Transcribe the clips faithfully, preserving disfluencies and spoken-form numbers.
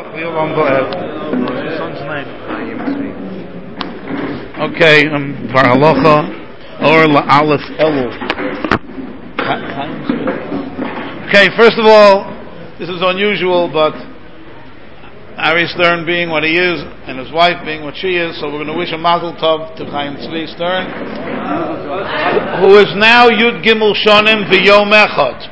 Leon Boaz. What's your son's name? Okay, um, Bar Halacha, or La Aleph Elul. Okay, first of all, this is unusual, but Ari Stern being what he is, and his wife being what she is, so we're going to wish a Mazel Tov to Chaim Tzvi Stern, who is now Yud Gimel Shonim V'Yom Echad.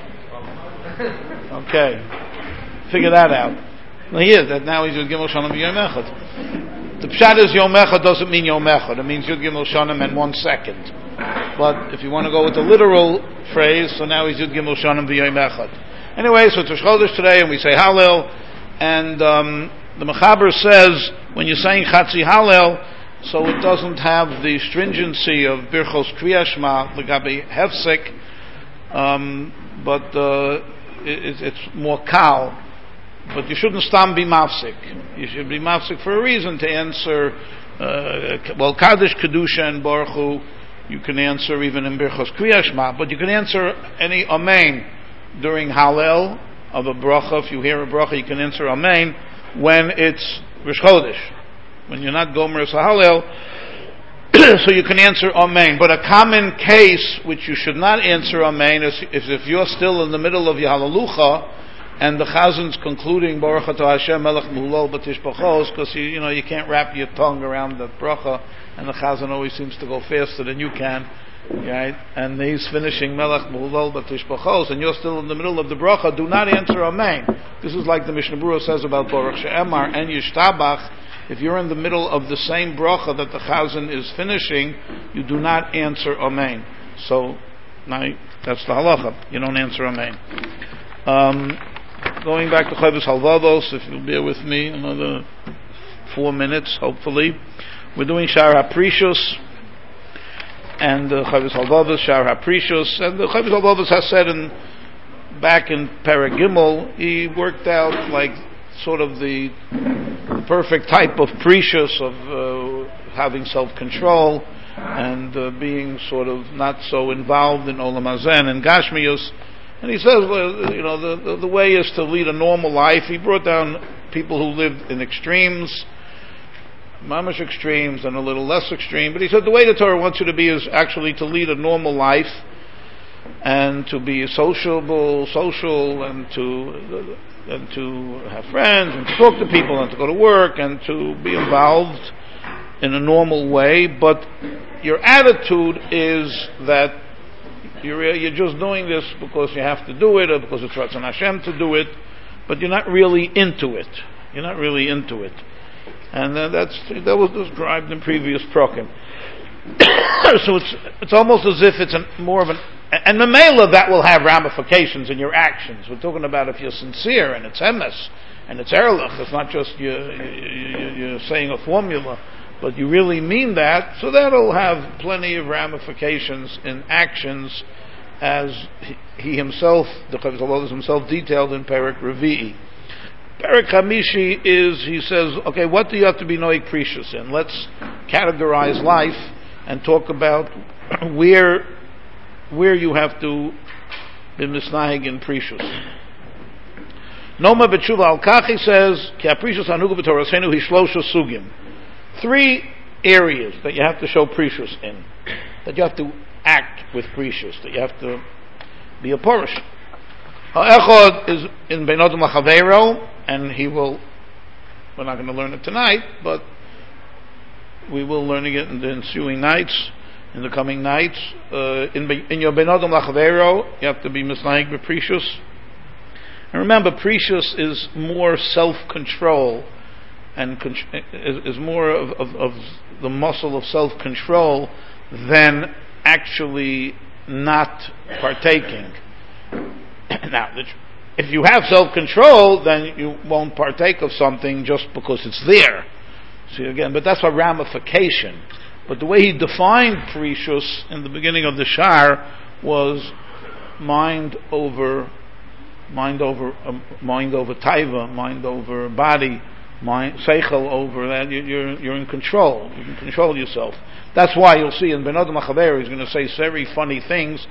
Okay, figure that out. Well, he is, that now he's Yud Gimel Shonim V'Yom Echad. The Pshat is Yom Echad doesn't mean Yom Echad, it means Yud Gimel Shonim and one second. But if you want to go with the literal phrase, so now he's Yud Gimel Shonim V'Yom Echad. Anyway, so it's Rosh Chodesh today, and we say Hallel. And um, the Mechaber says, when you're saying Chatzi Hallel, so it doesn't have the stringency of Birchos Kriya Shema, L'gabe Hefsek, um, but uh, it, it's more kal. But you shouldn't stam be mafsik. You should be mafsik for a reason to answer, uh, well, Kaddish, Kedusha, and Baruch Hu, you can answer even in Birchos Kriya Shema, but you can answer any Amen during Hallel of a bracha. If you hear a bracha, you can answer Amen when it's Rosh Chodesh, when you're not Gomer Hallel, so you can answer Amen. But a common case which you should not answer Amen is, is if you're still in the middle of your Hallelujah and the Chazan's concluding Baruch Atah Hashem Melech Muhulol B'Tishbachos, because you, you know you can't wrap your tongue around the bracha, and the Chazan always seems to go faster than you can. Right, and he's finishing Melech Muhulol B'Tishbachos, and you're still in the middle of the bracha. Do not answer Amen. This is like the Mishnah Berurah says about Baruch She'emar and Yishtabach. If you're in the middle of the same bracha that the Chazan is finishing, you do not answer Amen. So, now that's the halacha. You don't answer Amen. Um, going back to Chovos Halvados, if you'll bear with me another four minutes, hopefully. We're doing Shar HaPrishus. And the Chovos Halvados, Shar HaPrishus, and the Chovos Halvados has said in back in Perek Gimel, he worked out like sort of the perfect type of Prishus of uh, having self-control and uh, being sort of not so involved in Olam Hazen and Gashmius. And he says, well, you know, the, the the way is to lead a normal life. He brought down people who lived in extremes, mamish extremes, and a little less extreme. But he said the way the Torah wants you to be is actually to lead a normal life and to be sociable, social, and to and to have friends and to talk to people and to go to work and to be involved in a normal way. But your attitude is that you're you're just doing this because you have to do it or because it's Ratzon Hashem to do it, but you're not really into it. You're not really into it. And uh, that's that was described in previous prokim. So it's it's almost as if it's a, more of an and the Mamela that will have ramifications in your actions. We're talking about if you're sincere and it's emes and it's erlich. It's not just you, you, you're saying a formula, but you really mean that. So that'll have plenty of ramifications in actions, as he, he himself, the Chovos Halvados himself, detailed in Perek Revi'i. Perek Hamishi is, he says, okay, what do you have to be Noeg Prishus in? Let's categorize life and talk about where where you have to be misnahig in Prishus. Noma B'tshuva Al-Kach, says, Ki ha-Prishus hanugu b'Torasenu hishlosha sugim. Three areas that you have to show Prishus in, that you have to act with Prishus, that you have to be a Porish. Ha'echad is in Beinodom L'Chaveiro, and he will, we're not going to learn it tonight, but we will learn it in the ensuing nights, in the coming nights. Uh, in, in your Beinodom L'Chaveiro, you have to be misnahig b'Prishus. And remember, Prishus is more self-control, and con- is, is more of, of, of the muscle of self-control than actually not partaking. Now, if you have self-control, then you won't partake of something just because it's there. See again, but that's a ramification. But the way he defined Prishus in the beginning of the Shar was mind over, mind over, um, mind over taiva, mind over body, mind seichel over that. You, you're you're in control. You can control yourself. That's why you'll see in Beinodom L'Chaveiro he's going to say very funny things.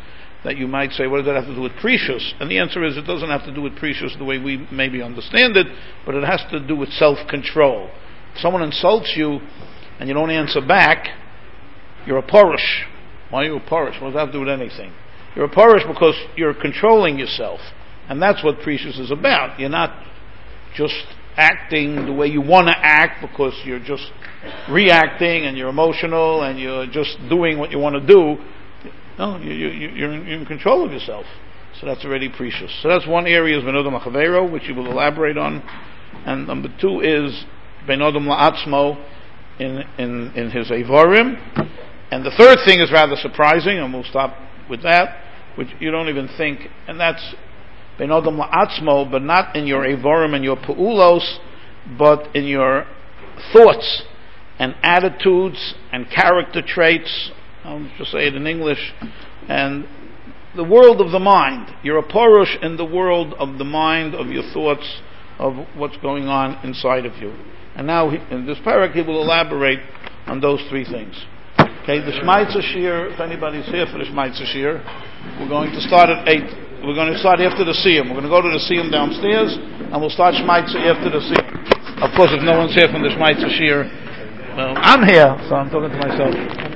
that you might say, what does that have to do with precious? And the answer is, it doesn't have to do with precious the way we maybe understand it, but it has to do with self-control. If someone insults you and you don't answer back, you're a porush. Why are you a porush? What does that have to do with anything? You're a porush because you're controlling yourself. And that's what precious is about. You're not just acting the way you want to act because you're just reacting and you're emotional and you're just doing what you want to do. No, you, you, you're, in, you're in control of yourself. So that's already precious. So that's one area, is Ben Odom La'Chavero, which you will elaborate on. And number two is Ben Odom La'atzmo in, in, in his Eivorim. And the third thing is rather surprising, and we'll stop with that, which you don't even think, and that's Ben Odom La'atzmo, but not in your Eivorim and your Pu'ulos, but in your thoughts and attitudes and character traits. I'll just say it in English. And the world of the mind. You're a porush in the world of the mind, of your thoughts, of what's going on inside of you. And now, he, in this parak, he will elaborate on those three things. Okay, the Shmaitzer Shir, if anybody's here for the Shmaitzer Shir, we're going to start at eight. We're going to start after the Siyum. We're going to go to the Siyum downstairs, and we'll start Shmaitzer after the Siyum. Of course, if no one's here from the Shmaitzer Shir, well, I'm here, so I'm talking to myself.